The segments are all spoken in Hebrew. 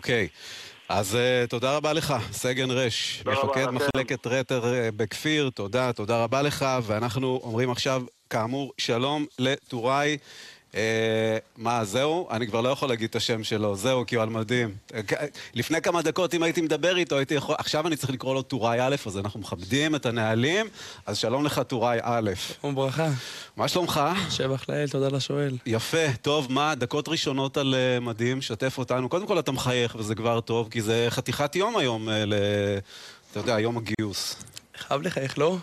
אוקיי. אז תודה רבה לך, סגן רש, מפקד מחלקת רטר בכפיר, תודה רבה לך, ואנחנו אומרים עכשיו, כאמור, שלום לטוראי. מה, זהו? אני כבר לא יכול להגיד את השם שלו, זהו, כי הוא על מדים. לפני כמה דקות, אם הייתי מדבר איתו, הייתי יכול... עכשיו אני צריך לקרוא לו טוראי א', אז אנחנו מכבדים את הנהלים, אז שלום לך, טוראי א'. שלום ברכה. מה שלומך? שבח לאל, תודה לשואל. יפה, טוב, מה, דקות ראשונות על מדים, שתף אותנו. קודם כל אתה מחייך, וזה כבר טוב, כי זה חתיכת יום היום, אתה יודע, יום הגיוס. חייב לחייך, לא?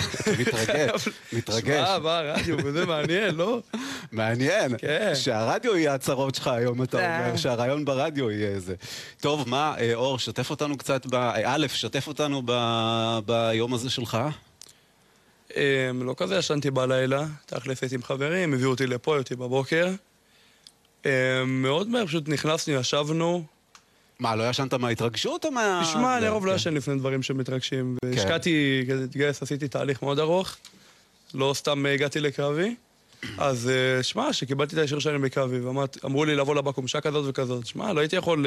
מתרגש. מה, רדיו, וזה מעניין, לא? מעניין, שהרדיו יהיה הצרות שלך היום, אתה אומר, שהרעיון ברדיו יהיה איזה. טוב, מה, אור, שתף אותנו קצת, א', שתף אותנו ביום הזה שלך? לא כזה ישנתי בלילה, תכלס הייתי עם חברים, הביאו אותי לפה, הייתי בבוקר. מאוד מהר, פשוט נכנסנו, ישבנו. מה, לא ישנת מההתרגשות או מה... תשמע, אני רוב לא ישן לפני דברים שמתרגשים. והשקעתי, כדי להתגייס, עשיתי תהליך מאוד ארוך. לא סתם הגעתי לקרבי. אז שמע, שקיבלתי את הישיר שאני בקרבי, ואמרו לי לבוא לבקומשה כזאת וכזאת. שמע, לא הייתי יכול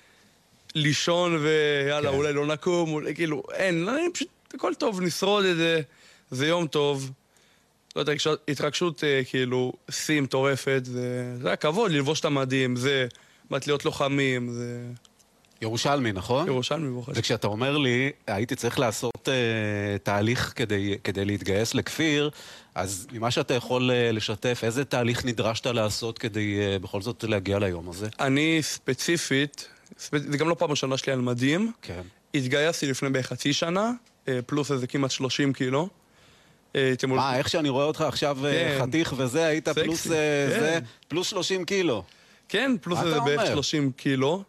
לישון ויאללה, אולי לא נקום, אולי כאילו, אין, פשוט הכל טוב, נשרוד את זה, זה יום טוב. לא יודע, התרגשות כאילו, שיא מטורפת, זה היה כבוד ללבוש את המדים, זה בת להיות לוחמים, זה... ירושלמי, נכון? ירושלמי, בוחש. וכשאתה אומר לי, הייתי צריך לעשות תהליך כדי להתגייס לכפיר, אז ממה שאתה יכול לשתף, איזה תהליך נדרשת לעשות כדי בכל זאת להגיע ליום הזה? אני ספציפית, זה גם לא פעם ראשונה שלי על מדים, כן. התגייסתי לפני בחצי שנה, פלוס איזה כמעט 30 קילו. מה, איך שאני רואה אותך עכשיו חתיך וזה, היית פלוס זה, פלוס 30 קילו. כן, פלוס איזה בערך 30 קילו.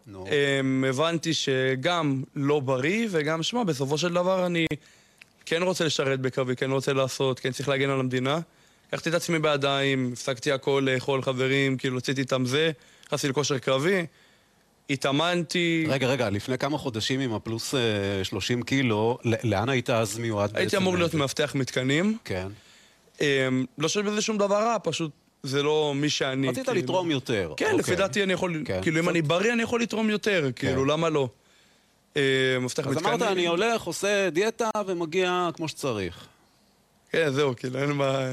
הבנתי שגם לא בריא, וגם שמה, בסופו של דבר אני כן רוצה לשרת בקרבי, כן רוצה לעשות, כן צריך להגן על המדינה. לקחתי את עצמי בידיים, הפסקתי הכל לאכול חברים, כאילו הוצאתי איתם זה, נכנסתי לכושר קרבי, התאמנתי... רגע, לפני כמה חודשים עם הפלוס 30 קילו, לאן היית אז מיועד בעצם? הייתי אמור להיות מאבטח מתקנים. כן. לא שיש בזה שום דבר רע, פשוט זה לא מי שאני. רצית לתרום יותר. כן, לפי דעתי אני יכול, כאילו אם אני בריא אני יכול לתרום יותר, כאילו למה לא? מאבטח מתקנים. אז אמרת, אני הולך, עושה דיאטה ומגיע כמו שצריך. כן, זהו, כאילו, אין מה...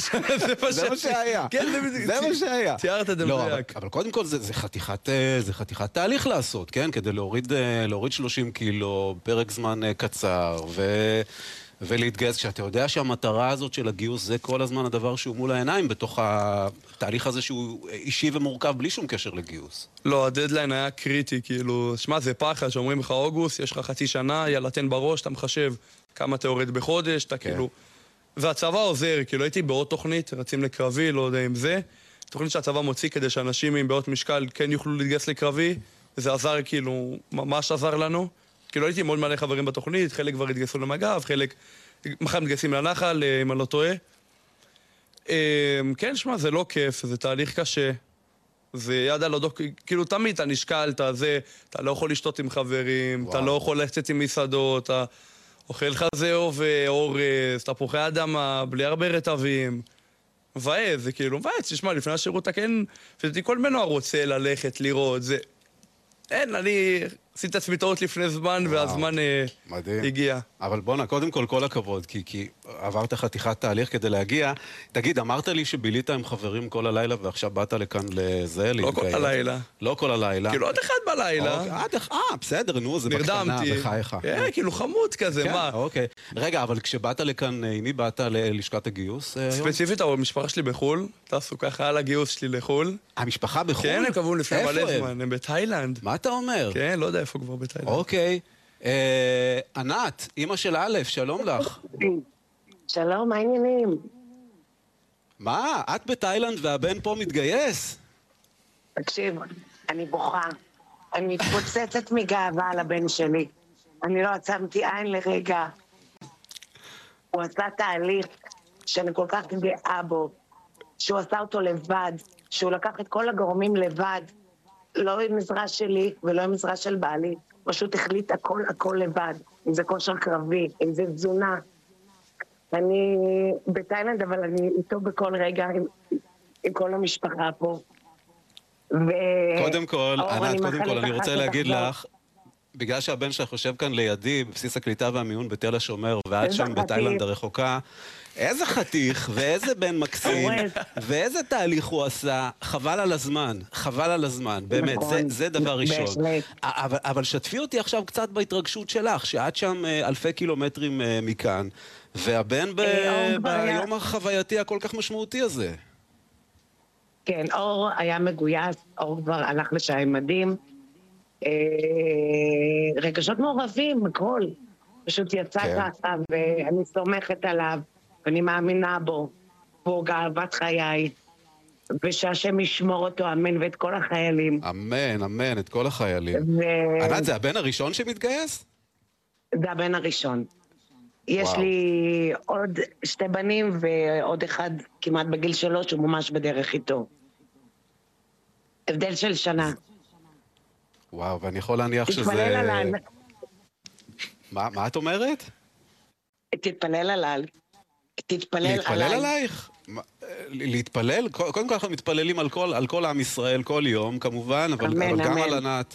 זה מה שהיה. זה מה שהיה. תיארת את זה מדויק. אבל קודם כל זה חתיכת תהליך לעשות, כן? כדי להוריד 30 קילו, פרק זמן קצר, ולהתגייס, כשאתה יודע שהמטרה הזאת של הגיוס זה כל הזמן הדבר שהוא מול העיניים בתוך התהליך הזה שהוא אישי ומורכב בלי שום קשר לגיוס. לא, הדדליין היה קריטי, כאילו, שמע, זה פחד שאומרים לך אוגוסט, יש לך חצי שנה, יאללה, תן בראש, אתה מחשב כמה אתה יורד בחודש, אתה כאילו... והצבא עוזר, כאילו הייתי בעוד תוכנית, רצים לקרבי, לא יודע אם זה, תוכנית שהצבא מוציא כדי שאנשים עם בעוד משקל כן יוכלו להתגייס לקרבי, וזה עזר כאילו, ממש עזר לנו. כאילו הייתי מאוד מלא חברים בתוכנית, חלק כבר התגייסו למג"ב, חלק מחר מתגייסים לנחל, אם אני לא טועה. כן, שמע, זה לא כיף, זה תהליך קשה. זה יד על הדוק, כאילו תמיד אתה נשקל, אתה לא יכול לשתות עם חברים, אתה לא יכול לצאת עם מסעדות, אתה אוכל חזהו ואורז, תפוחי אדמה, בלי הרבה רטבים. מבאס, זה כאילו מבאס, תשמע, לפני השירות אתה כן, כל מנוע רוצה ללכת, לראות, זה... אין, אני עשיתי את עצמי טעות לפני זמן, והזמן הגיע. אבל בוא'נה, קודם כל הכבוד, כי עברת חתיכת תהליך כדי להגיע. תגיד, אמרת לי שבילית עם חברים כל הלילה, ועכשיו באת לכאן לזה, לא כל הלילה. לא כל הלילה. כאילו עוד אחד בלילה. בסדר, נו, זה בקטנה בחייך. כאילו חמוד כזה, מה? אוקיי. רגע, אבל כשבאת לכאן, עם מי באת ללשכת הגיוס? ספציפית, המשפחה שלי בחול, טסו ככה על הגיוס שלי לחול. המשפחה בחול? כן, הם קבעו לפני מלא זמן, הם בתאילנד. מה אתה אומר? כן, לא יודע איפה כבר בתאילנד. אוקיי. ענת, אמא של א', שלום לך. שלום, מה העניינים? מה? את בתאילנד והבן פה מתגייס? תקשיב, אני בוכה. אני מתפוצצת מגאווה על הבן שלי. אני לא עצמתי עין לרגע. הוא עשה תהליך שאני כל כך גאה בו, שהוא עשה אותו לבד, שהוא לקח את כל הגורמים לבד, לא עם עזרה שלי ולא עם עזרה של בעלי, פשוט החליט הכל לבד, אם זה כושר קרבי, אם זה תזונה. אני בתאילנד, אבל אני איתו בכל רגע עם כל המשפחה פה. קודם כל, ענת, אני רוצה להגיד לך, בגלל שהבן שלך יושב כאן לידי, בבסיס הקליטה והמיון בתל השומר, ואת שם בתאילנד הרחוקה, איזה חתיך, ואיזה בן מקסים, ואיזה תהליך הוא עשה, חבל על הזמן, חבל על הזמן, באמת, זה דבר ראשון. אבל שתפי אותי עכשיו קצת בהתרגשות שלך, שאת שם אלפי קילומטרים מכאן, והבן ביום החווייתי הכל כך משמעותי הזה. כן, אור היה מגויס, אור כבר הלך לשעה מדים, רגשות מעורבים, הכל. פשוט יצא ככה, ואני סומכת עליו, ואני מאמינה בו, והוא גאוות חיי, ושהשם ישמור אותו, אמן, ואת כל החיילים. אמן, אמן, את כל החיילים. ענת, זה הבן הראשון שמתגייס? זה הבן הראשון. יש לי עוד 2 בנים, ועוד אחד כמעט בגיל 3, הוא ממש בדרך איתו. הבדל של שנה. וואו, ואני יכול להניח שזה... תתפלל עליי. מה את אומרת? תתפלל עליי. תתפלל עליי. להתפלל עלייך? להתפלל? קודם כל אנחנו מתפללים על כל עם ישראל כל יום, כמובן, אבל גם על ענת,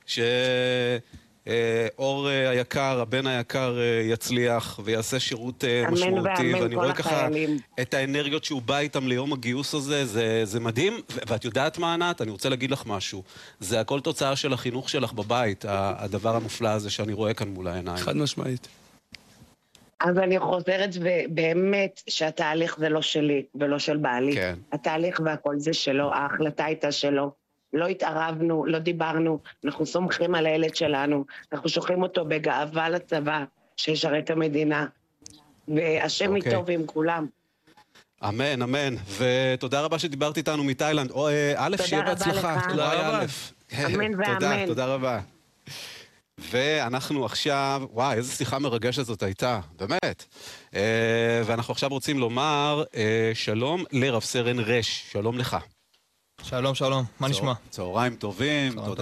שאור היקר, הבן היקר יצליח ויעשה שירות משמעותי, ואני רואה ככה את האנרגיות שהוא בא איתם ליום הגיוס הזה, זה מדהים, ואת יודעת מה ענת? אני רוצה להגיד לך משהו, זה הכל תוצאה של החינוך שלך בבית, הדבר המופלא הזה שאני רואה כאן מול העיניים. חד משמעית. אז אני חוזרת ובאמת שהתהליך זה לא שלי ולא של בעלי. כן. התהליך והכל זה שלו, ההחלטה הייתה שלו. לא התערבנו, לא דיברנו, אנחנו סומכים על הילד שלנו, אנחנו שולחים אותו בגאווה לצבא, שישרת המדינה, והשם איתו ועם כולם. אמן, אמן, ותודה רבה שדיברת איתנו מתאילנד. א', שיהיה בהצלחה. תודה רבה לך. אמן ואמן. תודה רבה. ואנחנו עכשיו, וואי, איזו שיחה מרגשת זאת הייתה, באמת. ואנחנו עכשיו רוצים לומר שלום לרב סרן רש, שלום לך. שלום, שלום, מה נשמע? צהריים טובים, תודה.